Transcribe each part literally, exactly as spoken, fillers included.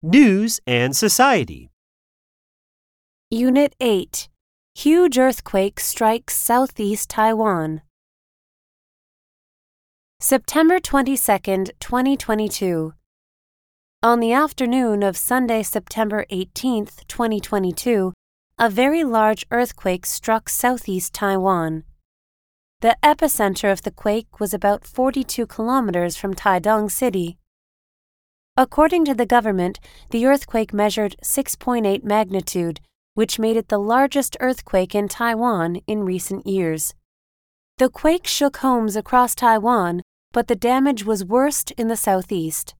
News and Society. Unit eight. Huge earthquake strikes southeast Taiwan. September twenty-second, twenty twenty-two. On the afternoon of Sunday, September eighteenth, twenty twenty-two, a very large earthquake struck southeast Taiwan. The epicenter of the quake was about forty-two kilometers from Taidong City. According to the government, the earthquake measured six point eight magnitude, which made it the largest earthquake in Taiwan in recent years. The quake shook homes across Taiwan, but the damage was worst in the southeast.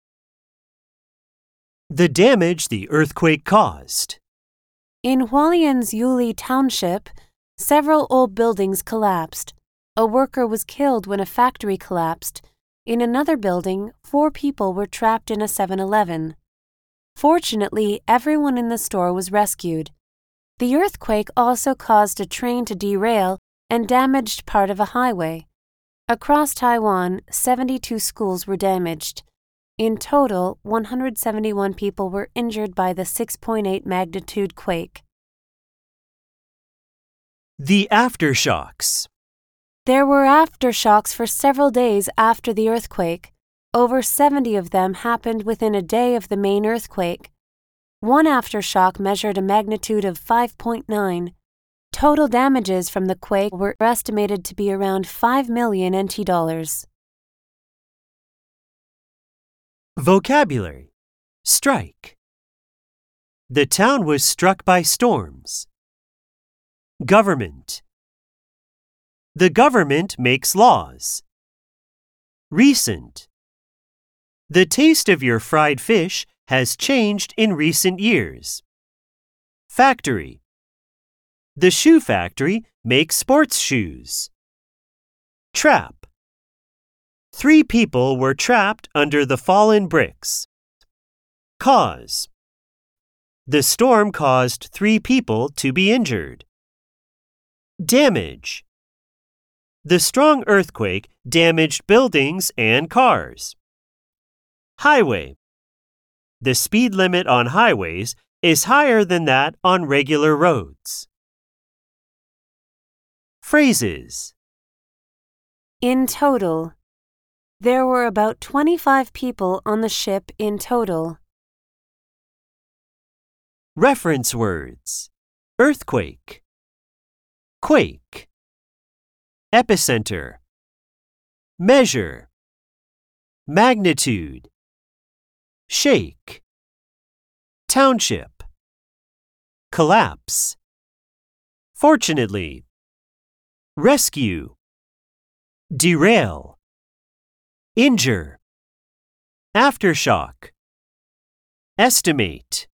The damage the earthquake caused. In Hualien's Yuli Township, several old buildings collapsed. A worker was killed when a factory collapsed. In another building, four people were trapped in a seven eleven. Fortunately, everyone in the store was rescued. The earthquake also caused a train to derail and damaged part of a highway. Across Taiwan, seventy-two schools were damaged. In total, one hundred seventy-one people were injured by the six point eight magnitude quake. The aftershocks. There were aftershocks for several days after the earthquake. Over seventy of them happened within a day of the main earthquake. One aftershock measured a magnitude of five point nine. Total damages from the quake were estimated to be around five million N T dollars. Vocabulary. Strike. The town was struck by storms. Government. The government makes laws. Recent. The taste of your fried fish has changed in recent years. Factory. The shoe factory makes sports shoes. Trap. Three people were trapped under the fallen bricks. Cause. The storm caused three people to be injured. Damage. The strong earthquake damaged buildings and cars. Highway. The speed limit on highways is higher than that on regular roads. Phrases. In total. There were about twenty-five people on the ship in total. Reference words. Earthquake. Quake. Epicenter. Measure. Magnitude. Shake. Township. Collapse. Fortunately. Rescue. Derail. Injure. Aftershock. Estimate.